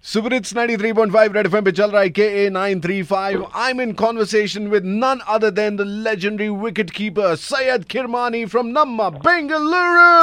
Super Hits 93.5 Red FM पे चल रहा है KA 935. I'm in conversation with none other than the legendary wicketkeeper Syed Kirmani from Namma, Bengaluru.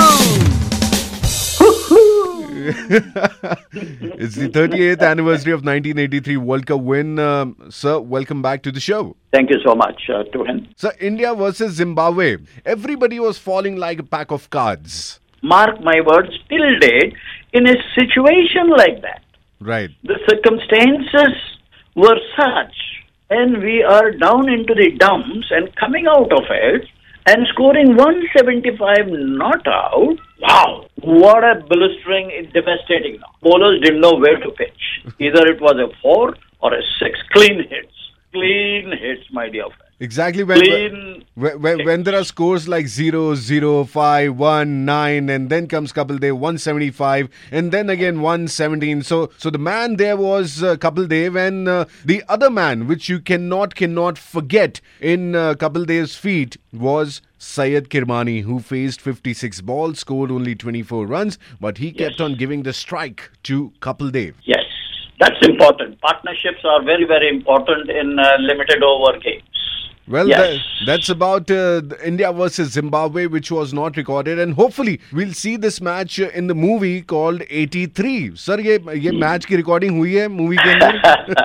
It's the 38th anniversary of 1983 World Cup win. Sir, welcome back to the show. Thank you so much to him. Sir, India versus Zimbabwe. Everybody was falling like a pack of cards. Mark my words, till date, in a situation like that, Right. the circumstances were such, and we are down into the dumps and coming out of it and scoring 175 not out. Wow, what a blistering, devastating knock. Bowlers didn't know where to pitch. Either it was a 4 or a 6. Clean hits, my dear friend. Exactly Clean. when there are scores like 0, 0, 5, 1, 9, and then comes Kapil Dev 175, and then again 117. So the man there was Kapil Dev, and the other man which you cannot forget in Kapil Dev's feat was Syed Kirmani, who faced 56 balls, scored only 24 runs, but he kept on giving the strike to Kapil Dev. Yes, that's important. Partnerships are very, very important in limited over games. Well, Yes. that's about India versus Zimbabwe, which was not recorded, and hopefully we'll see this match in the movie called 83. Sir, ये match की recording हुई है movie के अंदर?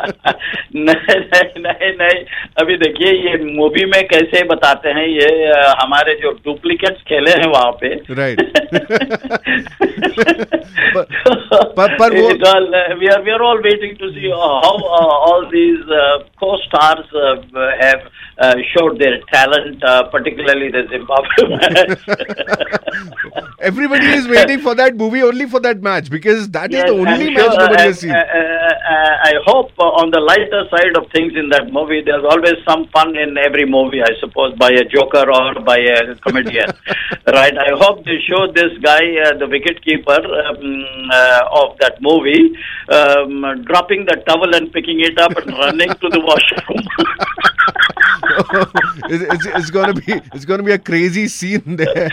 नहीं, अभी देखिए ये मूवी में कैसे बताते हैं, ये हमारे जो डुप्लीकेट्स खेले हैं वहाँ पे. Right. पर वो we are all waiting to see how all these co-stars have showed their talent, particularly the Zimbabwe match. Everybody is waiting for that movie only for that match, because that is the only match nobody has seen. I hope on the lighter side of things in that movie, there's always some fun in every movie, I suppose, by a joker or by a comedian. Right? I hope they show this guy, the wicketkeeper of that movie, dropping the towel and picking it up and running to the washroom. It's gonna be a crazy scene there.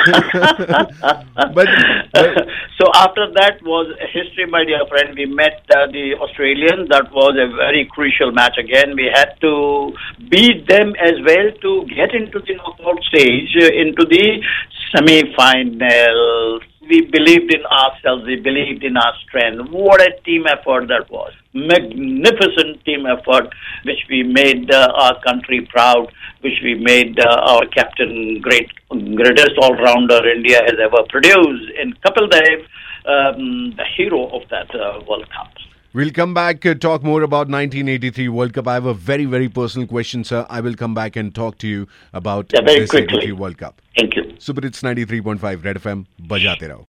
but So after that was history, my dear friend. We met the Australians. That was a very crucial match again. We had to beat them as well to get into the knockout stage, into the semi-final. We believed in ourselves. We believed in our strength. What a team effort that was. Magnificent team effort, which we made our country proud, which we made our captain greatest all-rounder India has ever produced in Kapil Dev, the hero of that World Cup. we'll come back, talk more about 1983 World Cup. I have a very, very personal question, sir. I will come back and talk to you about very this quickly. 83 World Cup. Thank you. Super Hits 93.5 Red FM, बजाते रहो.